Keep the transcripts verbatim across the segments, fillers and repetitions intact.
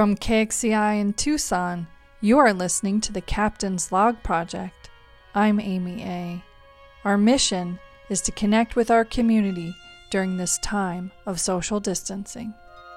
From K X C I in Tucson, you are listening to the Captain's Log Project. I'm Amy A. Our mission is to connect with our community during this time of social distancing.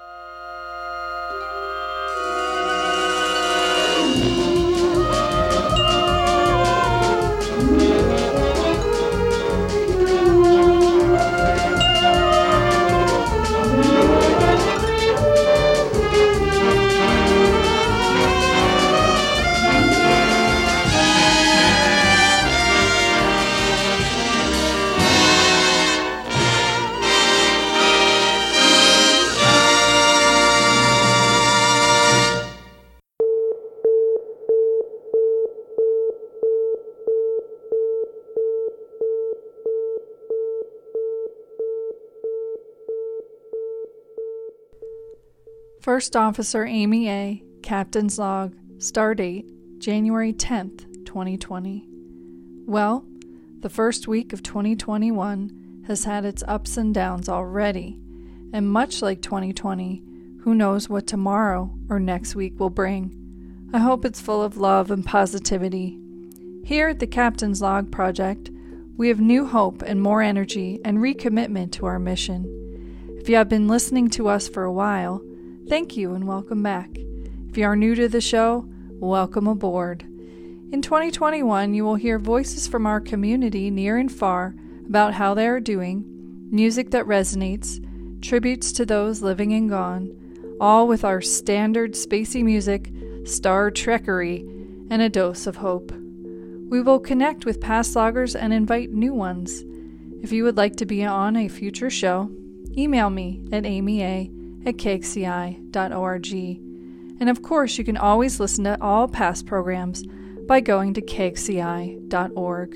First Officer Amy A., Captain's Log, Stardate, January tenth, twenty twenty. Well, the first week of twenty twenty-one has had its ups and downs already, and much like twenty twenty, who knows what tomorrow or next week will bring. I hope it's full of love and positivity. Here at the Captain's Log Project, we have new hope and more energy and recommitment to our mission. If you have been listening to us for a while, thank you and welcome back. If you are new to the show, welcome aboard. In twenty twenty-one, you will hear voices from our community near and far about how they are doing, music that resonates, tributes to those living and gone, all with our standard spacey music, Star Trekkery, and a dose of hope. We will connect with past loggers and invite new ones. If you would like to be on a future show, email me at amy a at k x c i dot org. And of course, you can always listen to all past programs by going to k x c i dot org.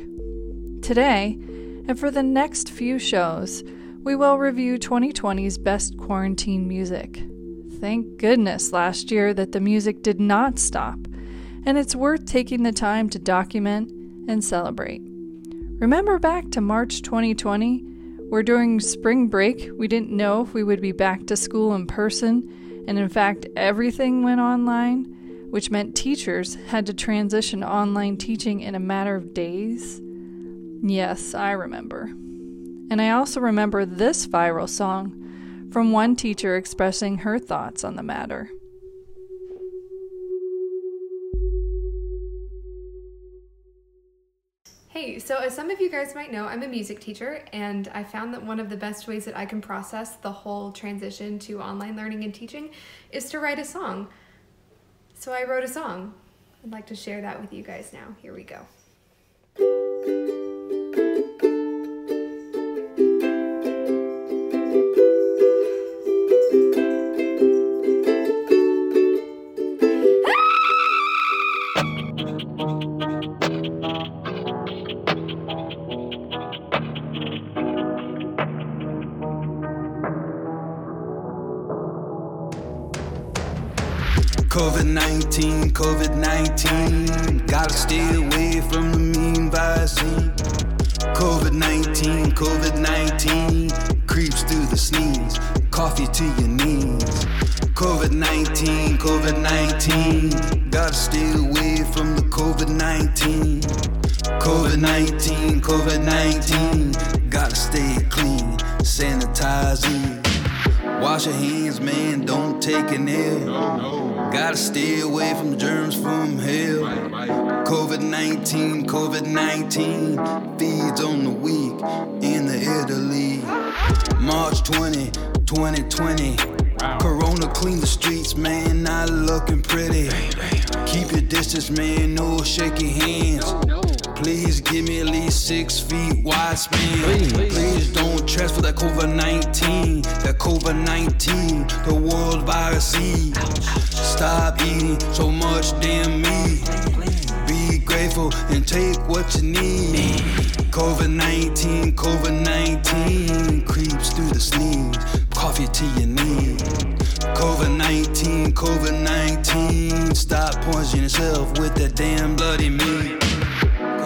Today, and for the next few shows, we will review twenty twenty's best quarantine music. Thank goodness last year that the music did not stop, and it's worth taking the time to document and celebrate. Remember back to March twenty twenty, where during spring break we didn't know if we would be back to school in person, and in fact everything went online, which meant teachers had to transition to online teaching in a matter of days? Yes, I remember. And I also remember this viral song from one teacher expressing her thoughts on the matter. Hey, so as some of you guys might know, I'm a music teacher, and I found that one of the best ways that I can process the whole transition to online learning and teaching is to write a song. So I wrote a song. I'd like to share that with you guys now. Here we go. COVID nineteen, COVID nineteen, gotta stay away from the mean vaccine. COVID nineteen, COVID nineteen, creeps through the sneeze, coffee to your knees. COVID nineteen, COVID nineteen, gotta stay away from the COVID nineteen. COVID nineteen, COVID nineteen, gotta stay clean, sanitizing. Wash your hands, man, don't take an L. No, no. Gotta stay away from germs from hell. Right, right. COVID nineteen, COVID nineteen, feeds on the weak in the Italy. March twentieth, twenty twenty, wow. Corona clean the streets, man, not looking pretty. Keep your distance, man, no shaking hands. No, no. Please give me at least six feet wide span. Please, Please don't transfer that COVID nineteen, that COVID nineteen, the world virus. Stop eating so much damn meat. Be grateful and take what you need. COVID nineteen, COVID nineteen, creeps through the sneeze, coffee to your knees. COVID nineteen, COVID nineteen, stop poisoning yourself with that damn bloody meat. COVID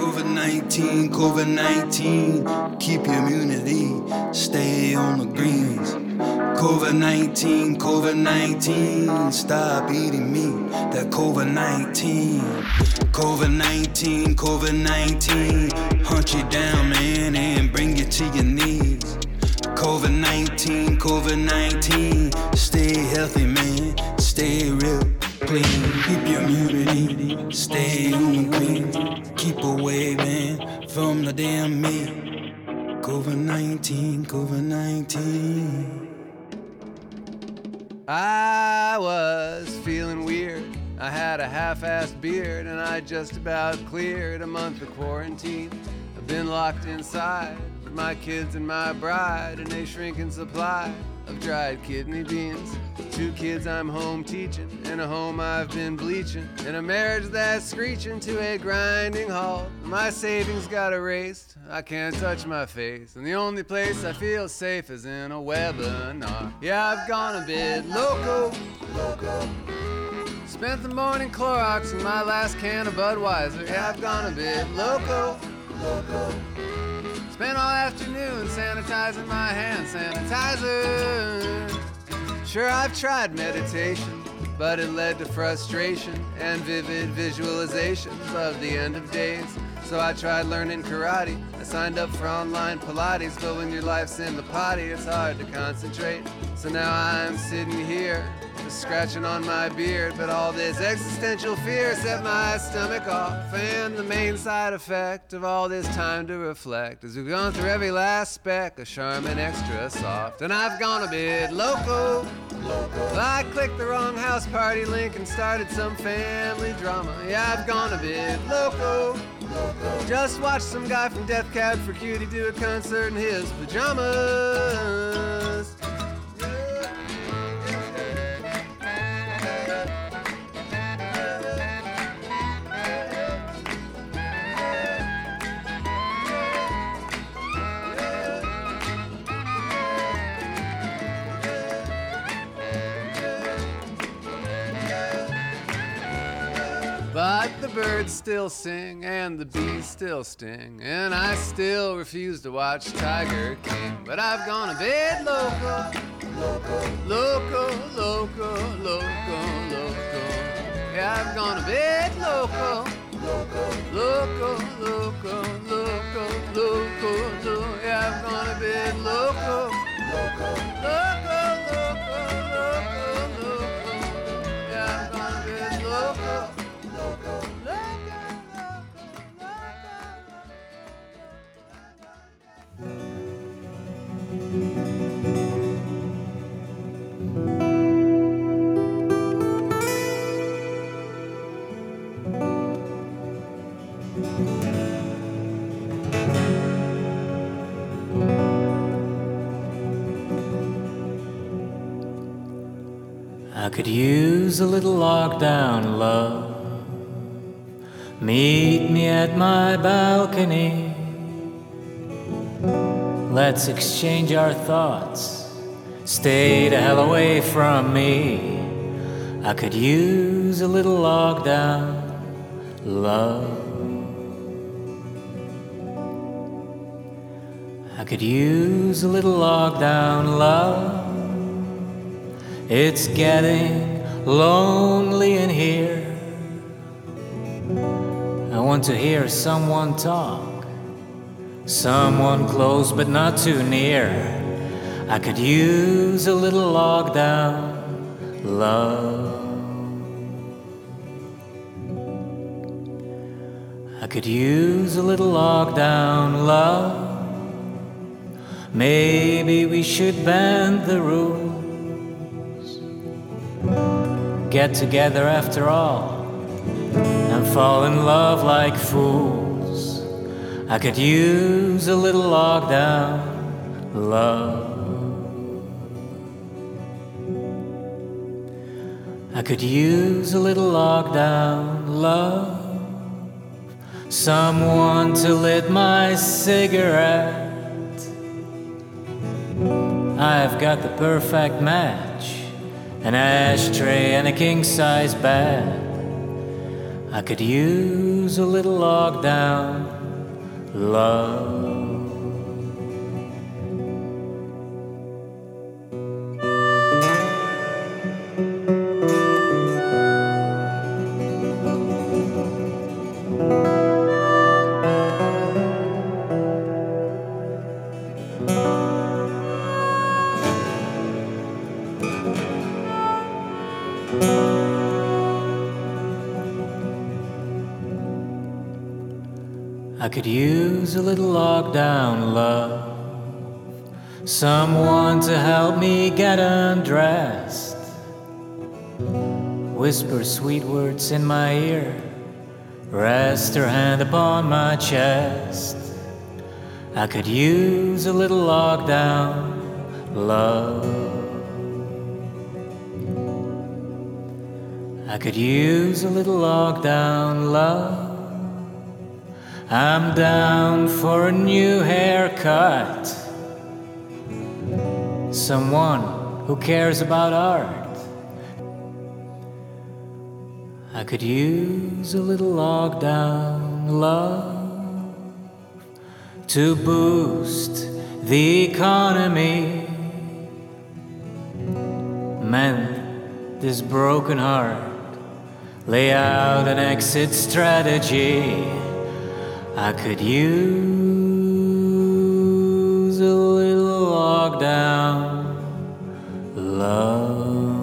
nineteen, COVID nineteen, keep your immunity, stay on the greens. COVID nineteen, COVID nineteen, stop eating meat, that COVID nineteen. COVID nineteen, COVID nineteen, hunt you down, man, and bring you to your knees. COVID nineteen, COVID nineteen, stay healthy, man, stay real clean. Keep your immunity, stay on the green. Keep away, man, from the damn meat. COVID nineteen, COVID nineteen. I was feeling weird. I had a half-assed beard and I just about cleared a month of quarantine. I've been locked inside with my kids and my bride and a shrinking supply of dried kidney beans. Two kids I'm home teaching, in a home I've been bleaching, in a marriage that's screeching to a grinding halt. My savings got erased, I can't touch my face, and the only place I feel safe is in a webinar. Yeah, I've gone a bit loco, loco. Spent the morning Cloroxing my last can of Budweiser. Yeah, I've gone a bit loco, loco. Spent all afternoon sanitizing my hand sanitizer. Sure, I've tried meditation, but it led to frustration and vivid visualizations of the end of days. So I tried learning karate. I signed up for online Pilates, but when your life's in the potty, it's hard to concentrate. So now I'm sitting here, just scratching on my beard, but all this existential fear set my stomach off. And the main side effect of all this time to reflect is we've gone through every last speck of Charmin Extra Soft. And I've gone a bit loco, loco. I clicked the wrong house party link and started some family drama. Yeah, I've gone a bit loco, loco. Just watched some guy from Death Cab for Cutie do a concert in his pajamas. But the birds still sing and the bees still sting, and I still refuse to watch Tiger King. But I've gone a bit loco, loco, loco, loco, loco, loco. Yeah, I've gone a bit loco, loco, loco, loco, loco, loco, loco. Yeah, I've gone a bit loco, loco, loco, loco, loco, loco. Yeah, I've gone a bit loco. I could use a little lockdown love. Meet me at my balcony. Let's exchange our thoughts. Stay the hell away from me. I could use a little lockdown love. I could use a little lockdown love. It's getting lonely in here. I want to hear someone talk, someone close but not too near. I could use a little lockdown love. I could use a little lockdown love. Maybe we should bend the rules. Get together after all and fall in love like fools. I could use a little lockdown love. I could use a little lockdown love. Someone to lit my cigarette. I've got the perfect match, an ashtray and a king-size bed. I could use a little lockdown love. I could use a little lockdown love, someone to help me get undressed, whisper sweet words in my ear, rest her hand upon my chest. I could use a little lockdown love. I could use a little lockdown love. I'm down for a new haircut, someone who cares about art. I could use a little lockdown love to boost the economy, mend this broken heart, lay out an exit strategy. I could use a little lockdown love.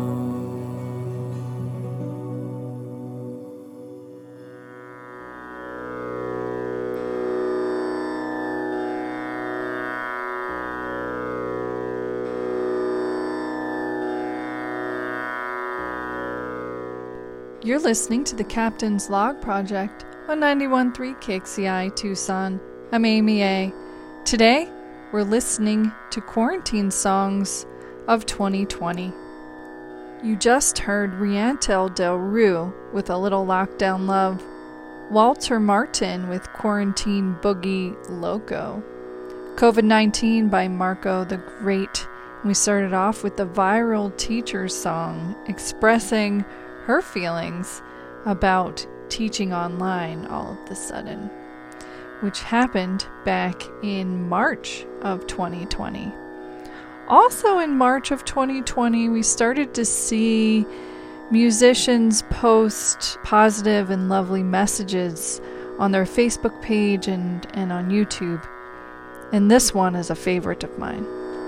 You're listening to the Captain's Log Project on ninety-one point three K X C I Tucson. I'm Amy A. Today, we're listening to quarantine songs of twenty twenty. You just heard Riantel Del Rue with A Little Lockdown Love, Walter Martin with Quarantine Boogie Loco, COVID nineteen by Marco the Great. We started off with the viral teacher song expressing her feelings about teaching online all of the sudden, which happened back in March of twenty twenty. Also in March of twenty twenty, we started to see musicians post positive and lovely messages on their Facebook page and, and on YouTube. And this one is a favorite of mine.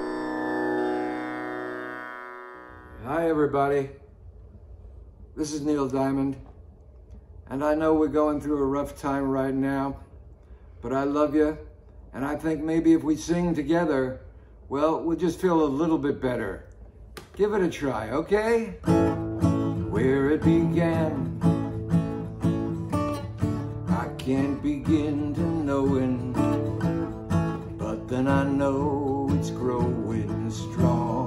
Hi everybody, this is Neil Diamond. And I know we're going through a rough time right now, but I love you, and I think maybe if we sing together, well, we'll just feel a little bit better. Give it a try, okay? Where it began, I can't begin to knowing, but then I know it's growing strong.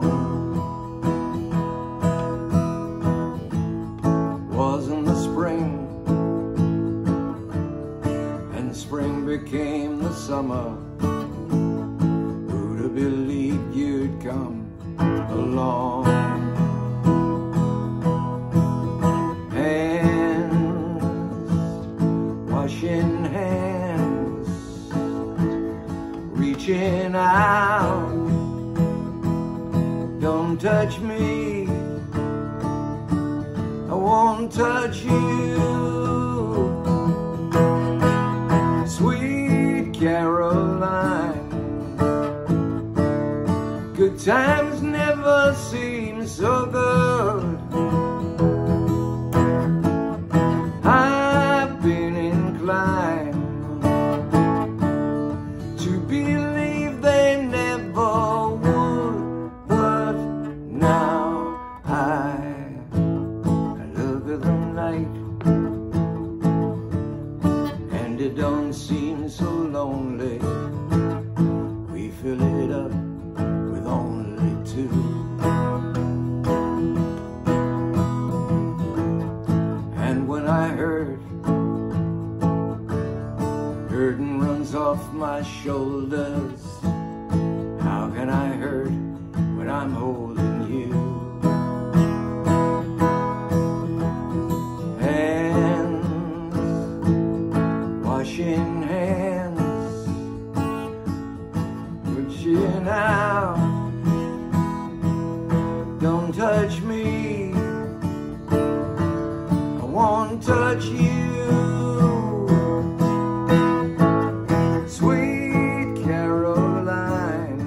Wasn't the spring, spring became the summer. Who'd have believed you'd come along? Hands, washing hands, reaching out. Don't touch me, I won't touch you. Sweet Caroline, good times never seem so good. I've been inclined to believe they never would, but now I, I look at the night and it don't seem so lonely. We fill it up with only two. And when I hurt, burden runs off my shoulders. How can I hurt when I'm holding you? Hands, washing hands, won't touch you. Sweet Caroline,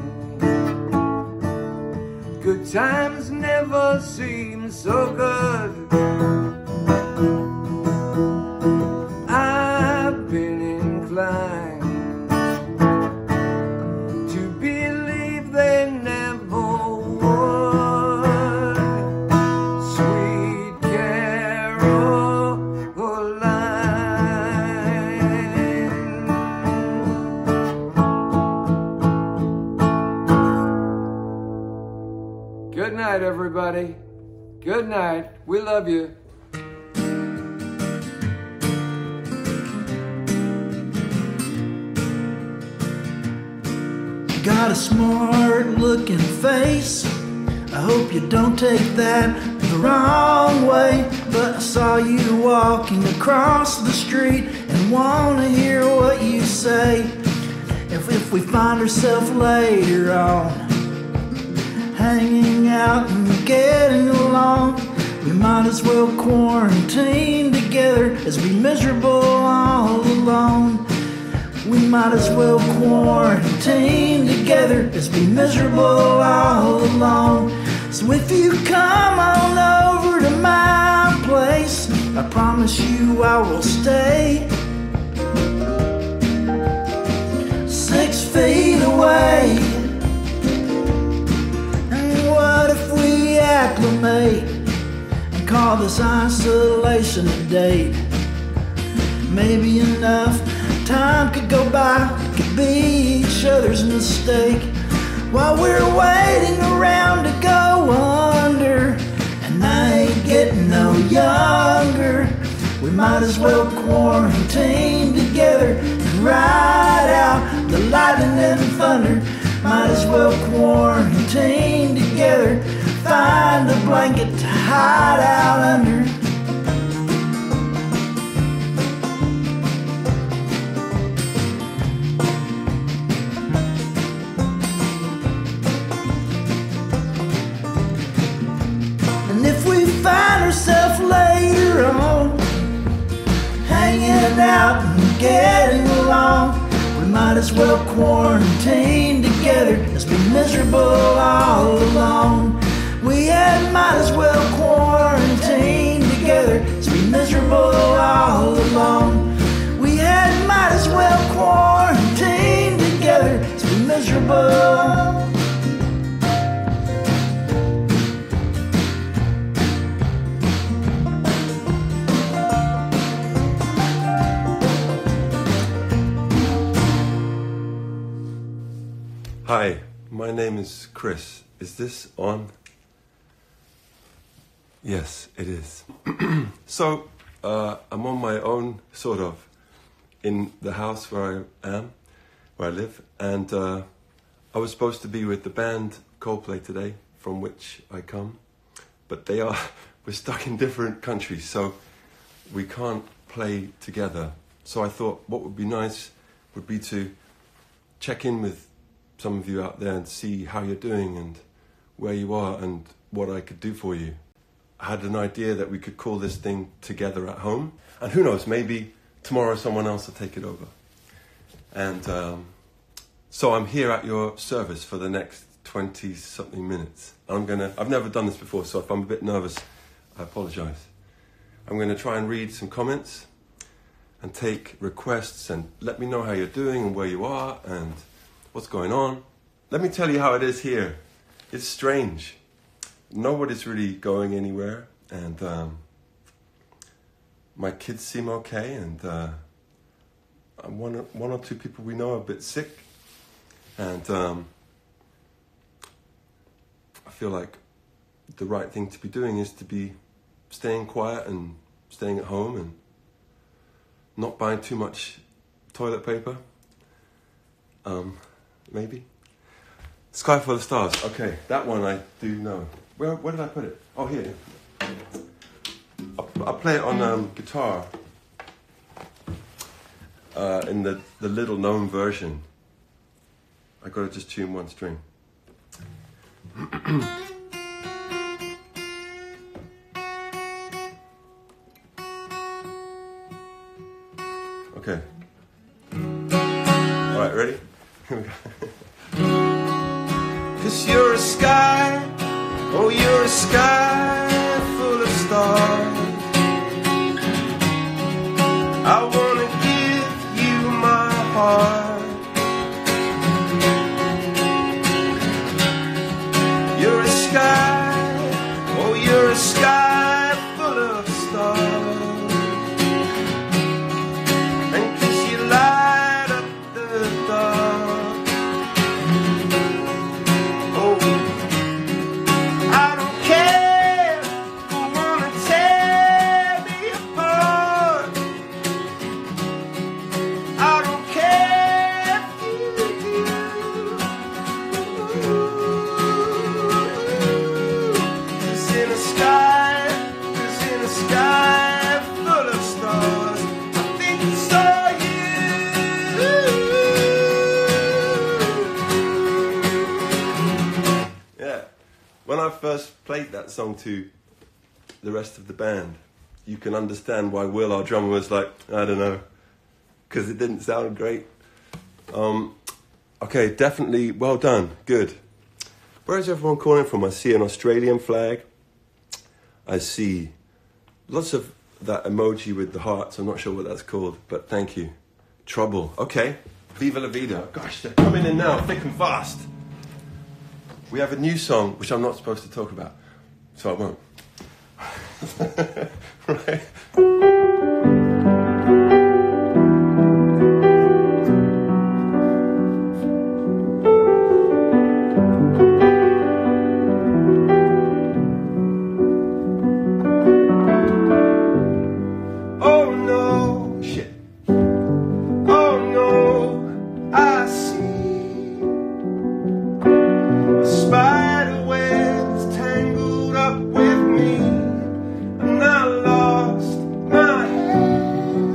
good times never seem so good. I've been inclined to believe they never would. Sweet Caroline. Good night, everybody. Good night. We love you. Got a smart looking face. I hope you don't take that the wrong way. But I saw you walking across the street and wanna hear what you say. If, if we find ourselves later on hanging out and getting along, we might as well quarantine together as be miserable all alone. We might as well quarantine together as be miserable all alone. So if you come on over to my place, I promise you I will stay six feet away. And what if we acclimate and call this isolation a date? Maybe enough time could go by, could be each other's mistake. While we're waiting around to go under, and I ain't getting no younger, we might as well quarantine together and ride out the lightning and thunder. Might as well quarantine together, find a blanket to hide out under. Find ourselves later on hanging out and getting along, we might as well quarantine together as be miserable all alone. We had might as well quarantine together as be miserable all alone. We had might as well quarantine together as be miserable. Hi, my name is Chris. Is this on? Yes, it is. So, uh, I'm on my own, sort of, in the house where I am, where I live, and uh, I was supposed to be with the band Coldplay today, from which I come, but they are, we're stuck in different countries, so we can't play together. So I thought what would be nice would be to check in with some of you out there and see how you're doing and where you are and what I could do for you. I had an idea that we could call this thing Together at Home, and who knows, maybe tomorrow someone else will take it over. And um, so I'm here at your service for the next twenty something minutes. I'm gonna, I've never done this before, so if I'm a bit nervous, I apologize. I'm gonna try and read some comments and take requests and let me know how you're doing and where you are and what's going on. Let me tell you how it is here. It's strange. Nobody's really going anywhere, and um, my kids seem okay, and uh, one, one or two people we know are a bit sick, and um, I feel like the right thing to be doing is to be staying quiet and staying at home and not buying too much toilet paper. Um, maybe. Sky Full of Stars. Okay, that one I do know. Where, where did I put it? Oh, here. I'll, I'll play it on um, guitar uh, in the, the little known version. I got to just tune one string. Okay. All right, ready? Here we go. 'Cause you're a sky, oh, you're a sky full of stars. I wanna give you my heart. You're a sky, oh, you're a sky full of stars. And 'cause you light up the dark. Oh, I don't care who wanna tear me apart. I don't care if you do. 'Cause in a sky, 'cause in a sky full of stars, I think I saw you. Yeah. When I first played that song to the rest of the band, you can understand why Will, our drummer, was like, I don't know, because it didn't sound great. Um, okay, definitely well done, good. Where is everyone calling from? I see an Australian flag. I see lots of that emoji with the hearts. I'm not sure what that's called, but thank you. Trouble, okay. Viva la vida. Gosh, they're coming in now, thick and fast. We have a new song, which I'm not supposed to talk about, so I won't. Right? Oh no, shit. Oh no, I see a spider web's tangled up with me, and I lost my head.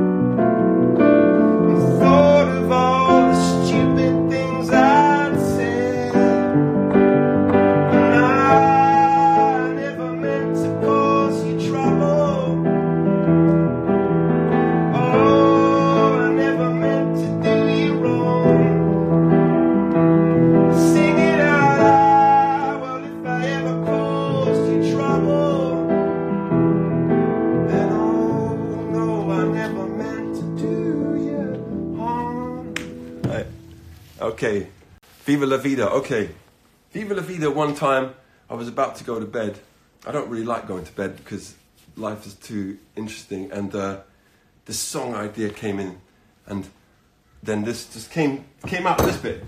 I thought of all the stupid things I'd said, and I never meant to cause you trouble. Oh, I never meant to do you wrong. Sing it out loud. Well, if I ever caused you trouble, then oh no, I never meant to do you harm. Right. Okay. Viva la vida. Okay. Viva la vida. One time, I was about to go to bed. I don't really like going to bed because life is too interesting, and uh, this song idea came in, and then this just came came out this bit.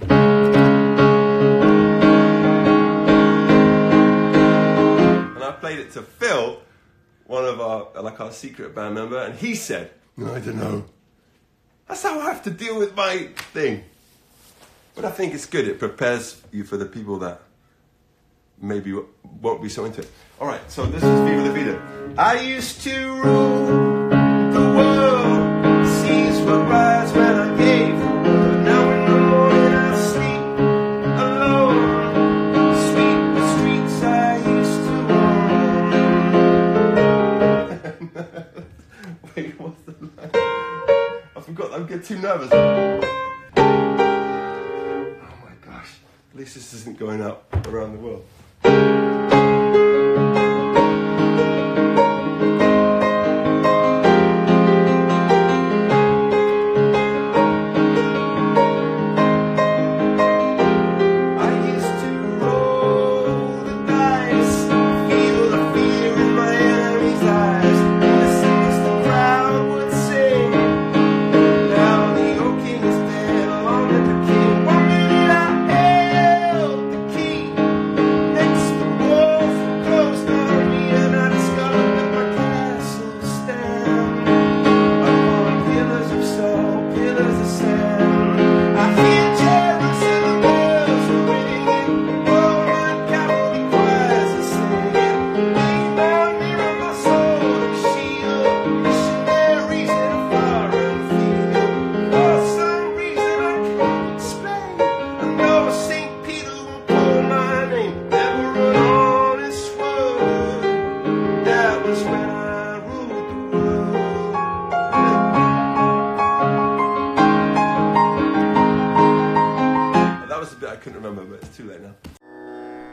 And I played it to Phil, one of our, like our secret band member, and he said, no, I don't know. That's how I have to deal with my thing. But I think it's good. It prepares you for the people that maybe won't be so into it. All right, so this is Viva la Vida. I used to rule the world. Seas will rise when I gave the word. Now in the morning I sleep alone. Sweep the streets I used to own. Wait, what's the line? I forgot. I get too nervous. Oh my gosh. At least this isn't going out around the world. I used to roll the dice, feel the fear in my enemy's eyes, listen as the crowd would sing. Now the old king is dead, along with the king. One minute I held the key, next the war.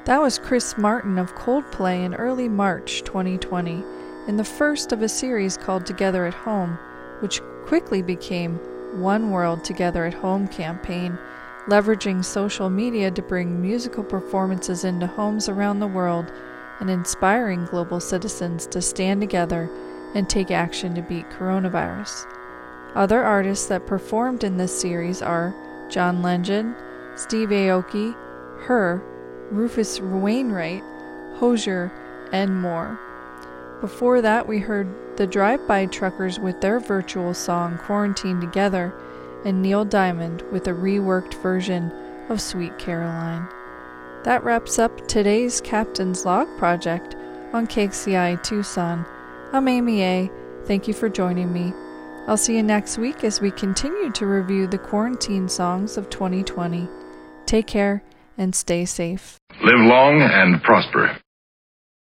That was Chris Martin of Coldplay in early March twenty twenty, in the first of a series called Together at Home, which quickly became One World Together at Home campaign, leveraging social media to bring musical performances into homes around the world and inspiring global citizens to stand together and take action to beat coronavirus. Other artists that performed in this series are John Legend, Steve Aoki, Her, Rufus Wainwright, Hozier, and more. Before that, we heard the Drive-By Truckers with their virtual song Quarantine Together, and Neil Diamond with a reworked version of Sweet Caroline. That wraps up today's Captain's Log project on K X C I Tucson. I'm Amy A. Thank you for joining me. I'll see you next week as we continue to review the quarantine songs of twenty twenty. Take care and stay safe. Live long and prosper.